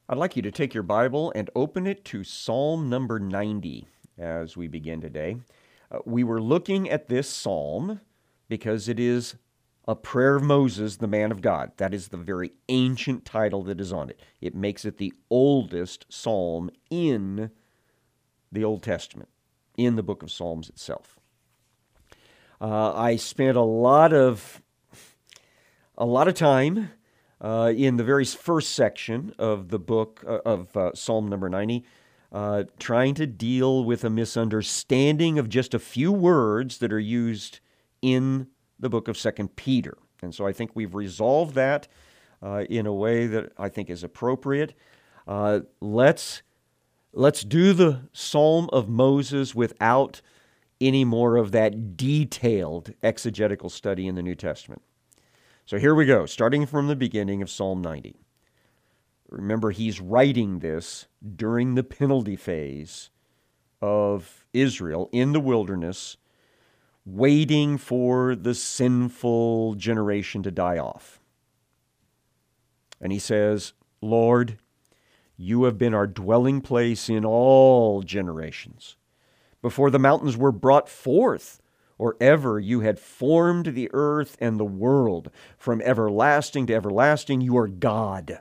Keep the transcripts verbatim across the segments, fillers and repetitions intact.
I'd like you to take your Bible and open it to Psalm number ninety as we begin today. Uh, we were looking at this psalm because it is a prayer of Moses, the man of God. That is the very ancient title that is on it. It makes it the oldest psalm in the Old Testament, in the book of Psalms itself. Uh, I spent a lot of a lot of time uh, in the very first section of the book uh, of uh, Psalm number ninety, uh, trying to deal with a misunderstanding of just a few words that are used in the book of Second Peter. And so I think we've resolved that uh, in a way that I think is appropriate. Uh, let's let's do the Psalm of Moses without any more of that detailed exegetical study in the New Testament. So here we go, starting from the beginning of Psalm ninety. Remember, he's writing this during the penalty phase of Israel in the wilderness, waiting for the sinful generation to die off. And he says, Lord, you have been our dwelling place in all generations. Before the mountains were brought forth, or ever you had formed the earth and the world, from everlasting to everlasting, you are God.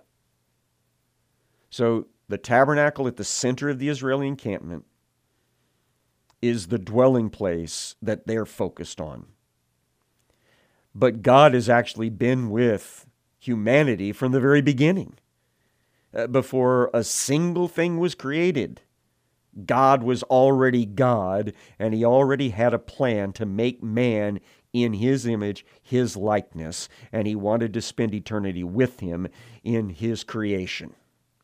So the tabernacle at the center of the Israeli encampment is the dwelling place that they're focused on. But God has actually been with humanity from the very beginning. Uh, before a single thing was created, God was already God, and he already had a plan to make man in his image, his likeness, and he wanted to spend eternity with him in his creation.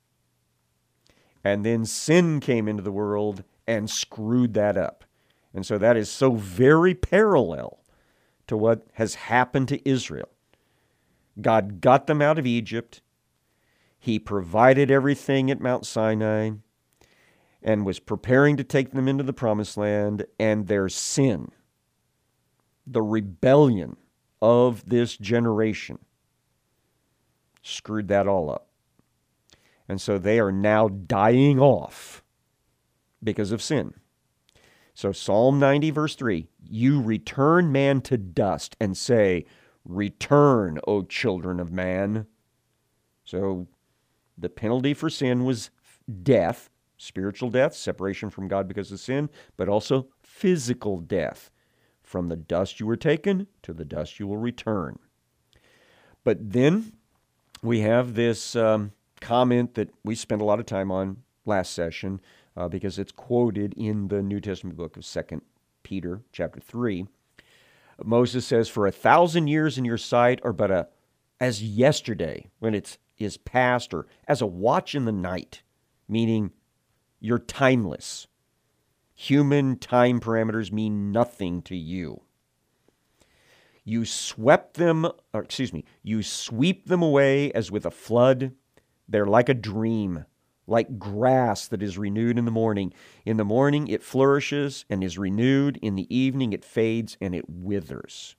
And then sin came into the world and screwed that up. And so that is so very parallel to what has happened to Israel. God got them out of Egypt. He provided everything at Mount Sinai and was preparing to take them into the promised land, and their sin, the rebellion of this generation, screwed that all up. And so they are now dying off because of sin. So Psalm ninety, verse three, you return man to dust and say, return, O children of man. So the penalty for sin was death, spiritual death, separation from God because of sin, but also physical death. From the dust you were taken, to the dust you will return. But then we have this um, comment that we spent a lot of time on last session uh, because it's quoted in the New Testament book of Second Peter chapter three. Moses says, for a thousand years in your sight are but a, as yesterday when it is past, or as a watch in the night, meaning you're timeless. Human time parameters mean nothing to you. You swept them, or excuse me, you sweep them away as with a flood. They're like a dream, like grass that is renewed in the morning. In the morning it flourishes and is renewed. In the evening it fades and it withers.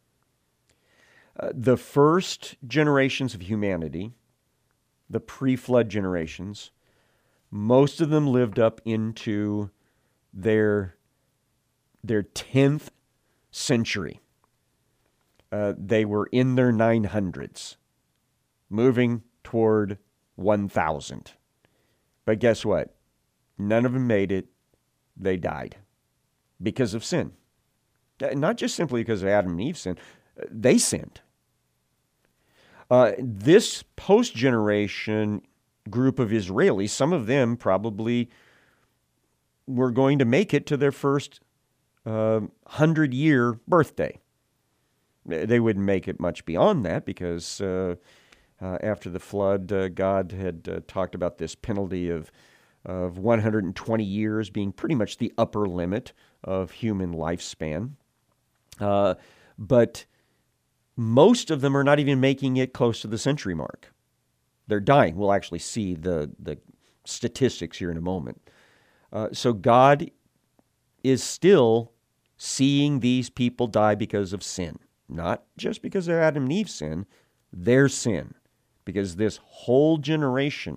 Uh, the first generations of humanity, the pre-flood generations, most of them lived up into their, their tenth century. Uh, they were in their nine hundreds, moving toward one thousand. But guess what? None of them made it. They died because of sin. Not just simply because of Adam and Eve's sin. They sinned. Uh, this post-generation group of Israelis, some of them probably were going to make it to their first uh, hundred-year birthday. They wouldn't make it much beyond that because uh, uh, after the flood, uh, God had uh, talked about this penalty of, of one hundred twenty years being pretty much the upper limit of human lifespan. Uh, but most of them are not even making it close to the century mark. They're dying. We'll actually see the, the statistics here in a moment. Uh, so God is still seeing these people die because of sin. Not just because of Adam and Eve's sin, their sin. Because this whole generation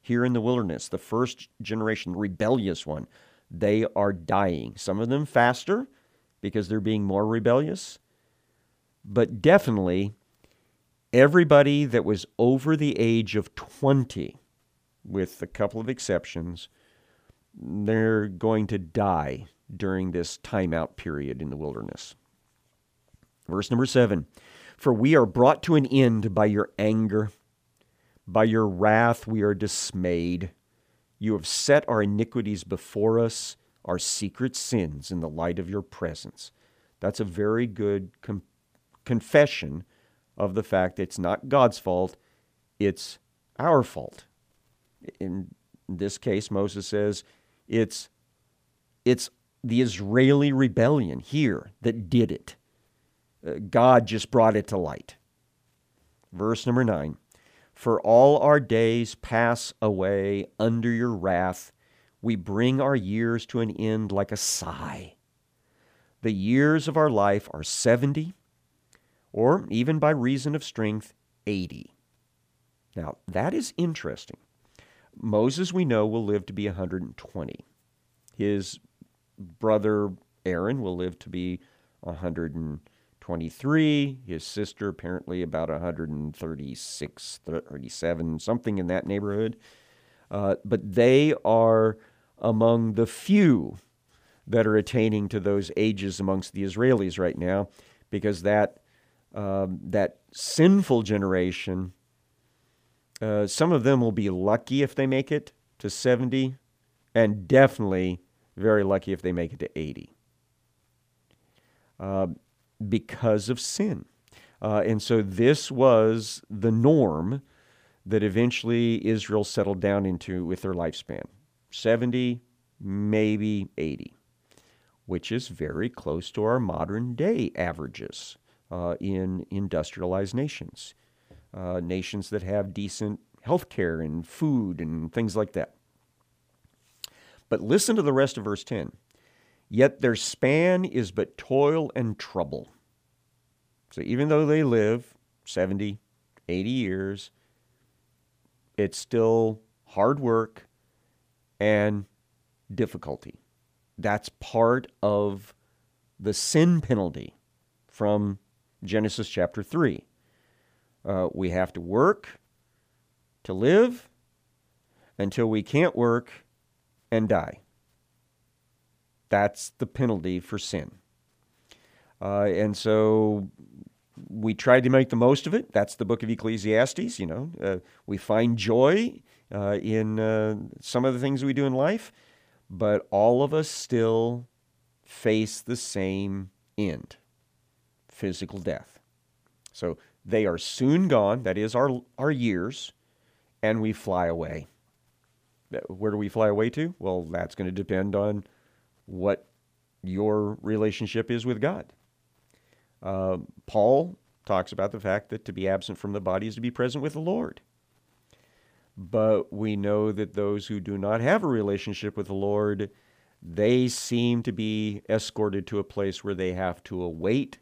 here in the wilderness, the first generation, the rebellious one, they are dying. Some of them faster because they're being more rebellious. But definitely, everybody that was over the age of twenty, with a couple of exceptions, they're going to die during this timeout period in the wilderness. Verse number seven, for we are brought to an end by your anger. By your wrath we are dismayed. You have set our iniquities before us, our secret sins in the light of your presence. That's a very good com- confession of the fact that it's not God's fault, it's our fault. In this case, Moses says it's, it's the Israeli rebellion here that did it. Uh, God just brought it to light. Verse number nine, for all our days pass away under your wrath. We bring our years to an end like a sigh. The years of our life are seventy, or even by reason of strength, eighty. Now, that is interesting. Moses, we know, will live to be one hundred twenty. His brother Aaron will live to be one hundred twenty-three. His sister apparently about one hundred thirty-six, thirty-seven, something in that neighborhood. Uh, but they are among the few that are attaining to those ages amongst the Israelis right now, because that um, that sinful generation, uh, some of them will be lucky if they make it to seventy, and definitely very lucky if they make it to eighty. Uh, because of sin. Uh, and so this was the norm that eventually Israel settled down into with their lifespan. seventy, maybe eighty, which is very close to our modern day averages uh, in industrialized nations, uh, nations that have decent health care and food and things like that. But listen to the rest of verse ten. Yet their span is but toil and trouble. So even though they live seventy, eighty years, it's still hard work and difficulty. That's part of the sin penalty from Genesis chapter three. Uh, we have to work to live until we can't work and die. That's the penalty for sin. Uh, and so we tried to make the most of it. That's the book of Ecclesiastes. You know, uh, we find joy uh, in uh, some of the things we do in life, but all of us still face the same end, physical death. So they are soon gone. That is our our years, and we fly away. Where do we fly away to? Well, that's going to depend on what your relationship is with God. Uh, Paul talks about the fact that to be absent from the body is to be present with the Lord. But we know that those who do not have a relationship with the Lord, they seem to be escorted to a place where they have to await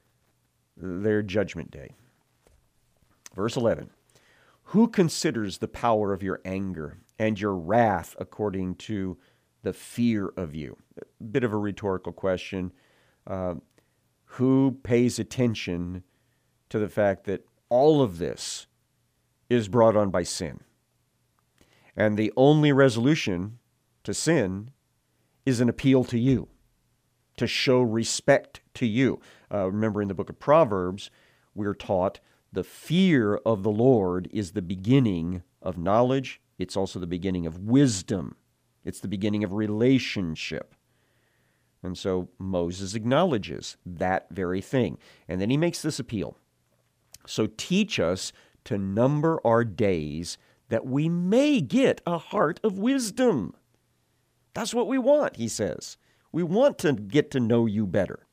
their judgment day. Verse eleven, who considers the power of your anger and your wrath according to the fear of you? A bit of a rhetorical question. Uh, who pays attention to the fact that all of this is brought on by sin? And the only resolution to sin is an appeal to you, to show respect to you. Uh, remember in the book of Proverbs, we're taught the fear of the Lord is the beginning of knowledge. It's also the beginning of wisdom. It's the beginning of relationship. And so Moses acknowledges that very thing. And then he makes this appeal. So teach us to number our days that we may get a heart of wisdom. That's what we want, he says. We want to get to know you better.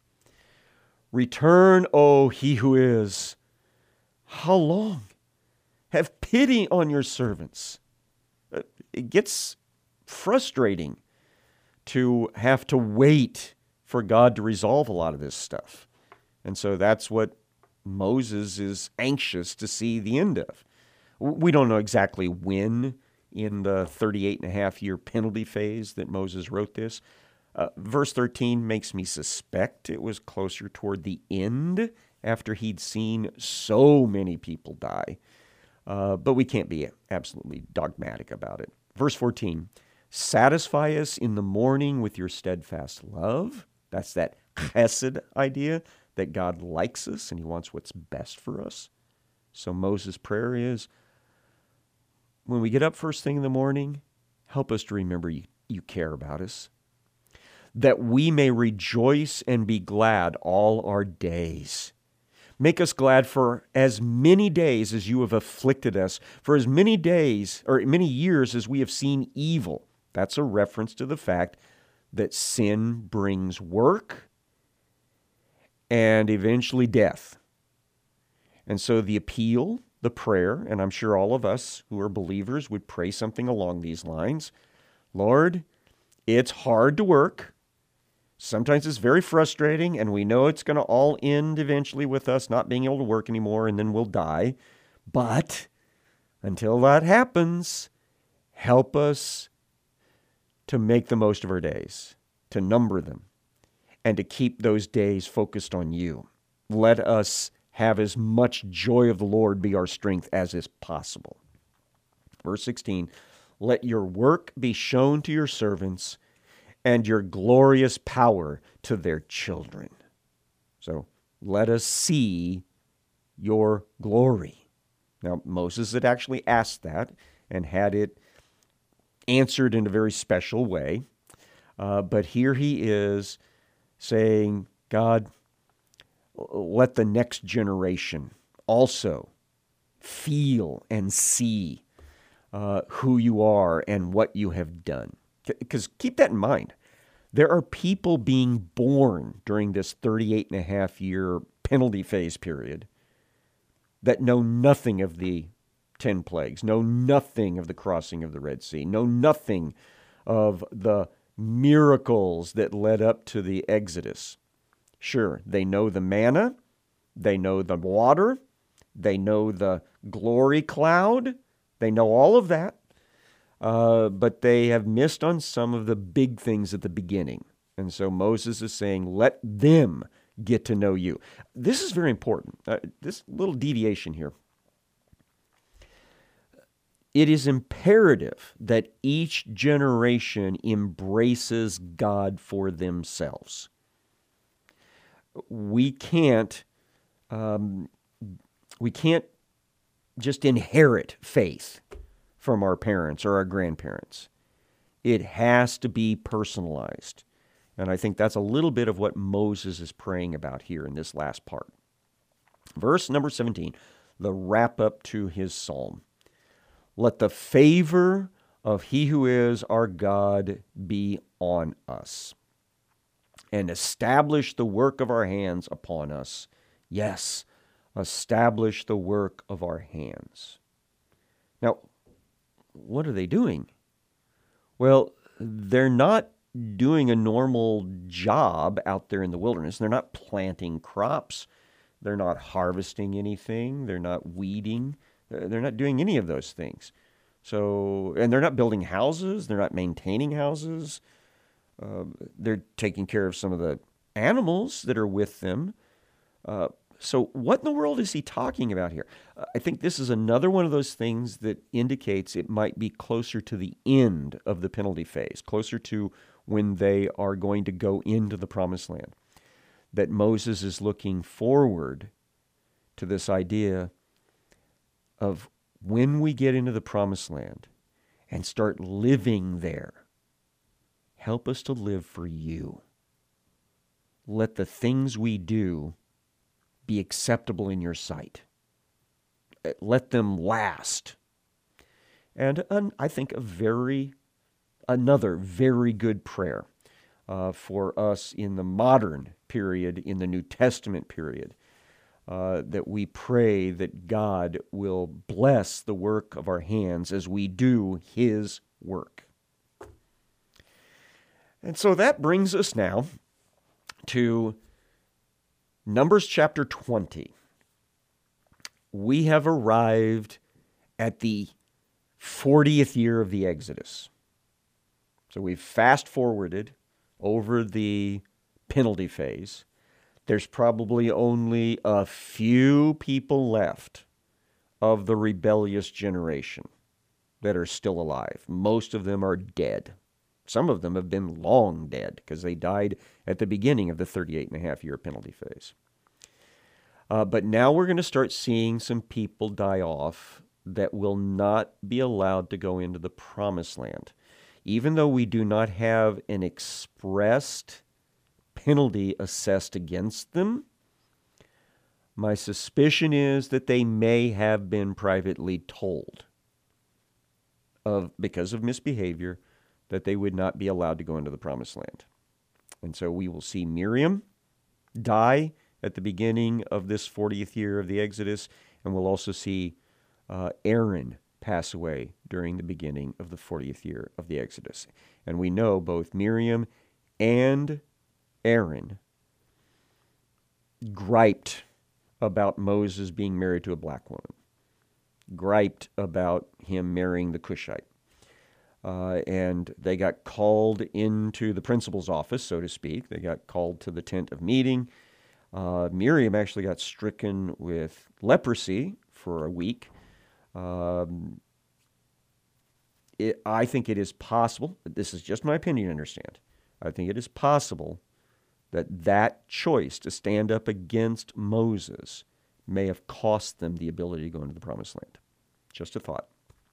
Return, O he who is. How long? Have pity on your servants. It gets frustrating to have to wait for God to resolve a lot of this stuff. And so that's what Moses is anxious to see the end of. We don't know exactly when in the thirty-eight and a half year penalty phase that Moses wrote this. Uh, verse thirteen makes me suspect it was closer toward the end after he'd seen so many people die. Uh, but we can't be absolutely dogmatic about it. Verse fourteen, satisfy us in the morning with your steadfast love. That's that chesed idea that God likes us and he wants what's best for us. So Moses' prayer is, when we get up first thing in the morning, help us to remember you, you care about us, that we may rejoice and be glad all our days. Make us glad for as many days as you have afflicted us, for as many days or many years as we have seen evil. That's a reference to the fact that sin brings work and eventually death. And so the appeal, the prayer, and I'm sure all of us who are believers would pray something along these lines. Lord, it's hard to work. Sometimes it's very frustrating, and we know it's going to all end eventually with us not being able to work anymore, and then we'll die. But until that happens, help us to make the most of our days, to number them, and to keep those days focused on you. Let us have as much joy of the Lord be our strength as is possible. Verse sixteen, let your work be shown to your servants and your glorious power to their children. So let us see your glory. Now, Moses had actually asked that and had it answered in a very special way. Uh, but here he is saying, God, let the next generation also feel and see uh, who you are and what you have done. Because keep that in mind. There are people being born during this thirty-eight and a half year penalty phase period that know nothing of the ten plagues, know nothing of the crossing of the Red Sea, know nothing of the miracles that led up to the Exodus. Sure, they know the manna, they know the water, they know the glory cloud, they know all of that. Uh, but they have missed on some of the big things at the beginning. And so Moses is saying, let them get to know you. This is very important. Uh, this little deviation here. It is imperative that each generation embraces God for themselves. We can't, um, we can't just inherit faith from our parents or our grandparents. It has to be personalized. And I think that's a little bit of what Moses is praying about here in this last part. Verse number seventeen, the wrap up to his psalm. Let the favor of he who is our God be on us, and establish the work of our hands upon us. Yes, establish the work of our hands. Now, what are they doing? Well, they're not doing a normal job out there in the wilderness. They're not planting crops. They're not harvesting anything. They're not weeding. They're not doing any of those things. So, and they're not building houses. They're not maintaining houses. Uh, they're taking care of some of the animals that are with them. Uh, so what in the world is he talking about here? Uh, I think this is another one of those things that indicates it might be closer to the end of the penalty phase, closer to when they are going to go into the promised land. That Moses is looking forward to this idea of when we get into the promised land and start living there, help us to live for you. Let the things we do be acceptable in your sight. Let them last. And an, I think a very, another very good prayer uh, for us in the modern period, in the New Testament period, uh, that we pray that God will bless the work of our hands as we do His work. And so that brings us now to Numbers chapter twenty. We have arrived at the fortieth year of the Exodus. So we've fast forwarded over the penalty phase. There's probably only a few people left of the rebellious generation that are still alive. Most of them are dead. Some of them have been long dead because they died at the beginning of the thirty-eight and a half year penalty phase. Uh, but now we're going to start seeing some people die off that will not be allowed to go into the promised land. Even though we do not have an expressed penalty assessed against them, my suspicion is that they may have been privately told of because of misbehavior that they would not be allowed to go into the promised land. And so we will see Miriam die at the beginning of this fortieth year of the Exodus, and we'll also see uh, Aaron pass away during the beginning of the fortieth year of the Exodus. And we know both Miriam and Aaron griped about Moses being married to a black woman, griped about him marrying the Cushite. Uh, and they got called into the principal's office, so to speak. They got called to the tent of meeting. Uh, Miriam actually got stricken with leprosy for a week. Um, it, I think it is possible, but this is just my opinion, understand. I think it is possible that that choice to stand up against Moses may have cost them the ability to go into the promised land. Just a thought.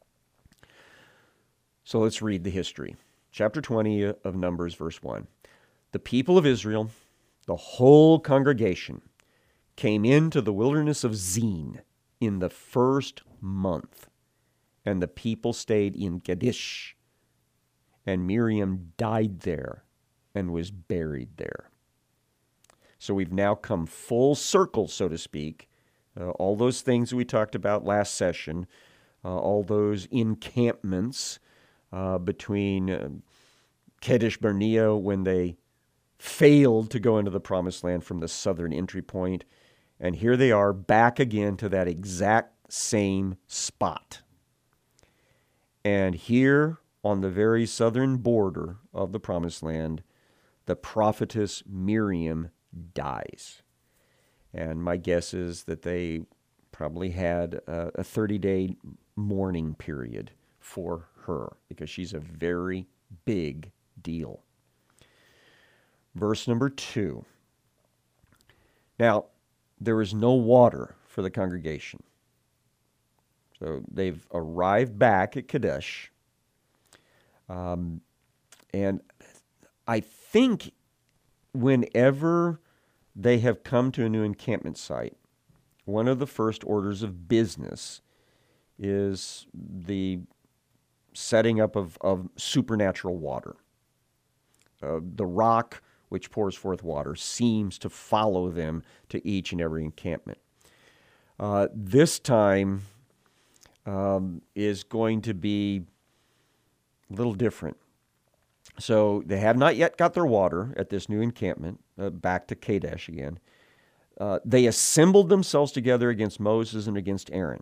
So let's read the history. Chapter twenty of Numbers, verse one. The people of Israel, the whole congregation, came into the wilderness of Zin in the first month, and the people stayed in Kadesh, and Miriam died there and was buried there. So we've now come full circle, so to speak. Uh, all those things we talked about last session, uh, all those encampments uh, between uh, Kadesh Barnea when they failed to go into the promised land from the southern entry point. And here they are back again to that exact same spot. And here on the very southern border of the promised land, the prophetess Miriam dies. And my guess is that they probably had a thirty-day mourning period for her because she's a very big deal. Verse number two. Now, there is no water for the congregation. So they've arrived back at Kadesh. Um, and I think whenever they have come to a new encampment site, one of the first orders of business is the setting up of, of supernatural water. Uh, the rock which pours forth water seems to follow them to each and every encampment. Uh, this time um, is going to be a little different. So they have not yet got their water at this new encampment, uh, back to Kadesh again. Uh, they assembled themselves together against Moses and against Aaron.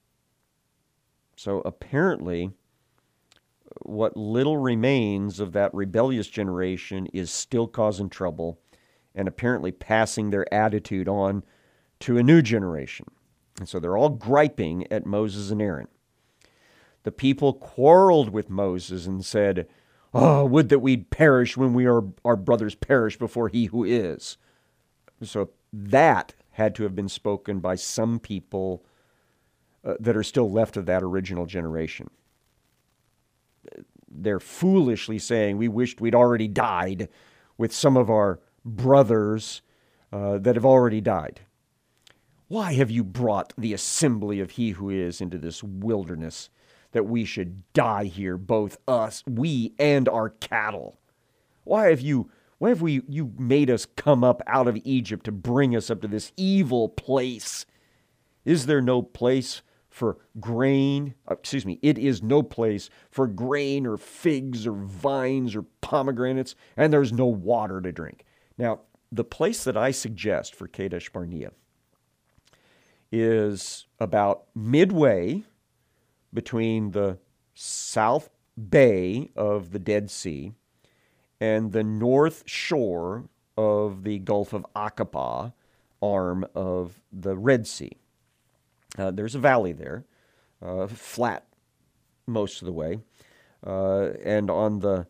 So apparently, what little remains of that rebellious generation is still causing trouble and apparently passing their attitude on to a new generation. And so they're all griping at Moses and Aaron. The people quarreled with Moses and said, "Oh, would that we'd perish when we are our brothers perish before he who is." So that had to have been spoken by some people uh, that are still left of that original generation. They're foolishly saying, we wished we'd already died with some of our brothers uh, that have already died. Why have you brought the assembly of he who is into this wilderness, that we should die here, both us, we and our cattle? Why have you, why have we, you made us come up out of Egypt to bring us up to this evil place? Is there no place for grain? Excuse me, it is no place for grain or figs or vines or pomegranates, and there's no water to drink. Now, the place that I suggest for Kadesh Barnea is about midway between the south bay of the Dead Sea and the north shore of the Gulf of Aqaba, arm of the Red Sea. Uh, there's a valley there, uh, flat most of the way. Uh, and on the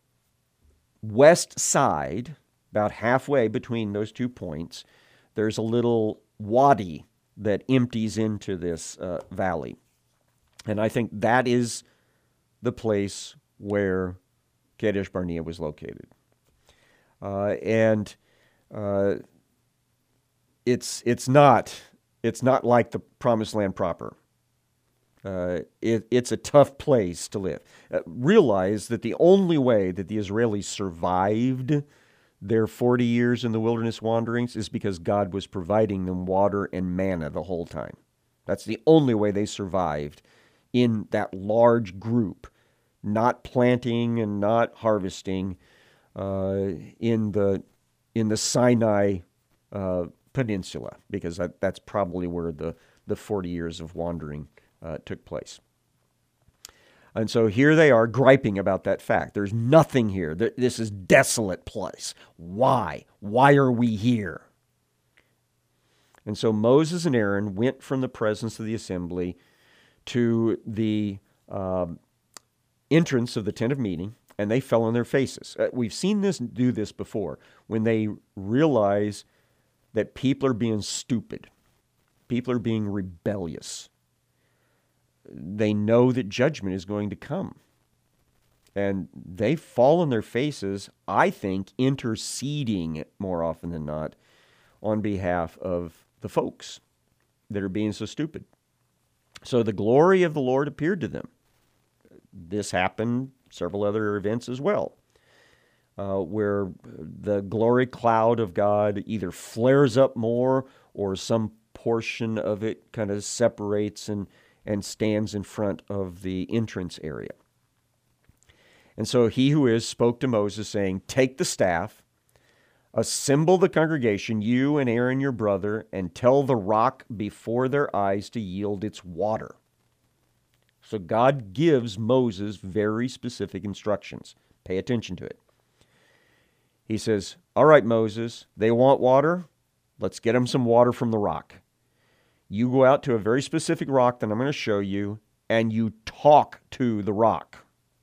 west side, about halfway between those two points, there's a little wadi that empties into this uh, valley. And I think that is the place where Kadesh Barnea was located. Uh, and uh, it's it's not it's not like the Promised Land proper. Uh, it, it's a tough place to live. Uh, realize that the only way that the Israelis survived their forty years in the wilderness wanderings is because God was providing them water and manna the whole time. That's the only way they survived in that large group, not planting and not harvesting uh, in the in the Sinai uh, Peninsula, because that, that's probably where the, the forty years of wandering uh, took place. And so here they are griping about that fact. There's nothing here. This is desolate place. Why? Why are we here? And so Moses and Aaron went from the presence of the assembly to the um, entrance of the tent of meeting, and they fell on their faces. Uh, we've seen this do this before, when they realize that people are being stupid. People are being rebellious. They know that judgment is going to come. And they fall on their faces, I think, interceding more often than not on behalf of the folks that are being so stupid. So the glory of the Lord appeared to them. This happened several other events as well, uh, where the glory cloud of God either flares up more or some portion of it kind of separates and and stands in front of the entrance area. And so he who is spoke to Moses, saying, take the staff, assemble the congregation, you and Aaron your brother, and tell the rock before their eyes to yield its water. So God gives Moses very specific instructions. Pay attention to it. He says, all right, Moses, they want water. Let's get them some water from the rock. You go out to a very specific rock that I'm going to show you, and you talk to the rock.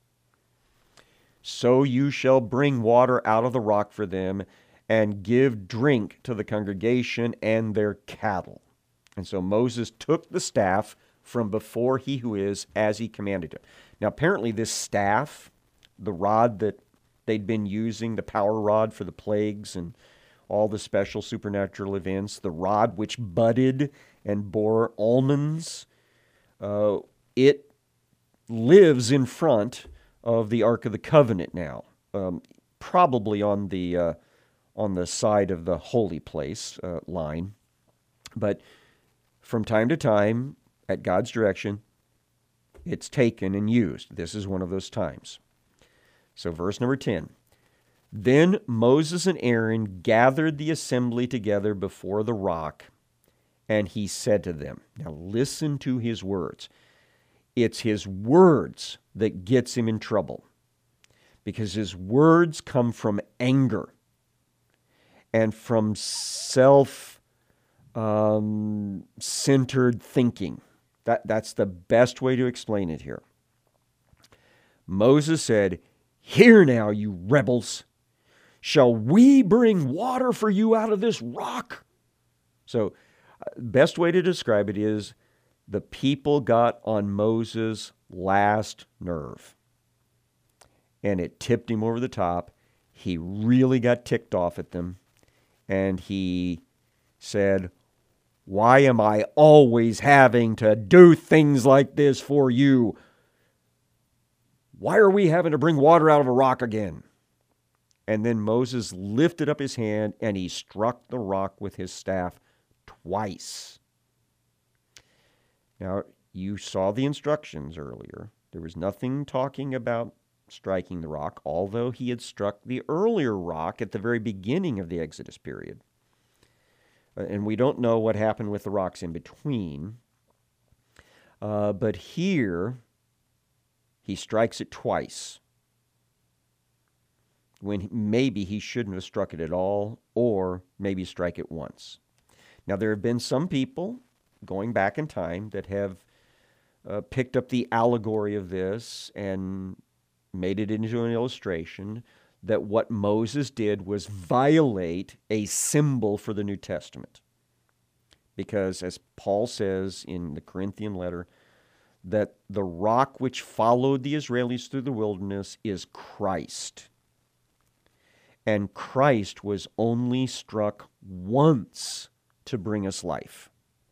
So you shall bring water out of the rock for them, and give drink to the congregation and their cattle. And so Moses took the staff from before he who is, as he commanded him. Now apparently this staff, the rod that they'd been using, the power rod for the plagues and all the special supernatural events, the rod which budded and bore almonds, uh, it lives in front of the Ark of the Covenant now, um, probably on the uh, on the side of the holy place uh, line. But from time to time, at God's direction, it's taken and used. This is one of those times. So verse number ten. Then Moses and Aaron gathered the assembly together before the rock, and he said to them, now listen to his words. It's his words that gets him in trouble, because his words come from anger and from self um, centered thinking. That, that's the best way to explain it here. Moses said, hear now, you rebels. Shall we bring water for you out of this rock? So, best way to describe it is the people got on Moses' last nerve. And it tipped him over the top. He really got ticked off at them. And he said, why am I always having to do things like this for you? Why are we having to bring water out of a rock again? And then Moses lifted up his hand and he struck the rock with his staff twice. Now, you saw the instructions earlier. There was nothing talking about striking the rock, although he had struck the earlier rock at the very beginning of the Exodus period. And we don't know what happened with the rocks in between. Uh, but here, he strikes it twice, when maybe he shouldn't have struck it at all, or maybe strike it once. Now, there have been some people going back in time that have uh, picked up the allegory of this and made it into an illustration that what Moses did was violate a symbol for the New Testament. Because as Paul says in the Corinthian letter, that the rock which followed the Israelis through the wilderness is Christ. And Christ was only struck once to bring us life.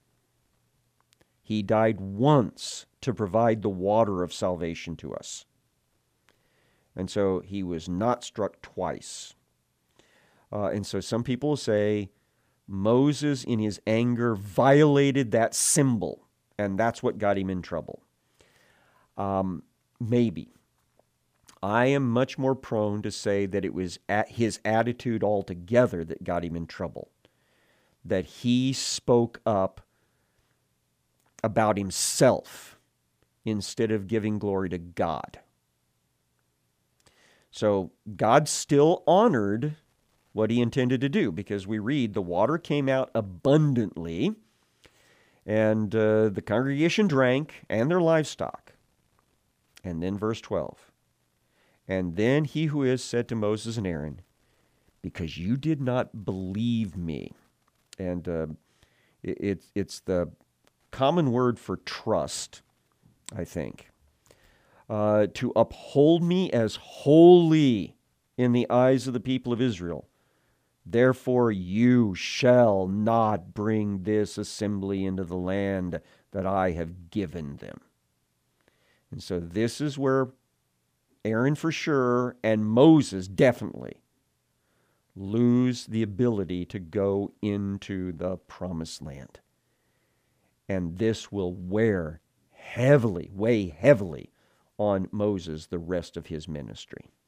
He died once to provide the water of salvation to us. And so he was not struck twice. Uh, and so some people say Moses, in his anger, violated that symbol, and that's what got him in trouble. Um, maybe. I am much more prone to say that it was at his attitude altogether that got him in trouble. That he spoke up about himself instead of giving glory to God. So God still honored what he intended to do, because we read the water came out abundantly, and uh, the congregation drank, and their livestock. And then verse twelve. And then he who is said to Moses and Aaron, because you did not believe me. And uh, it, it, it's the common word for trust, I think. Uh, to uphold me as holy in the eyes of the people of Israel. Therefore you shall not bring this assembly into the land that I have given them. And so this is where Aaron for sure and Moses definitely lose the ability to go into the promised land. And this will wear heavily, weigh heavily on Moses the rest of his ministry.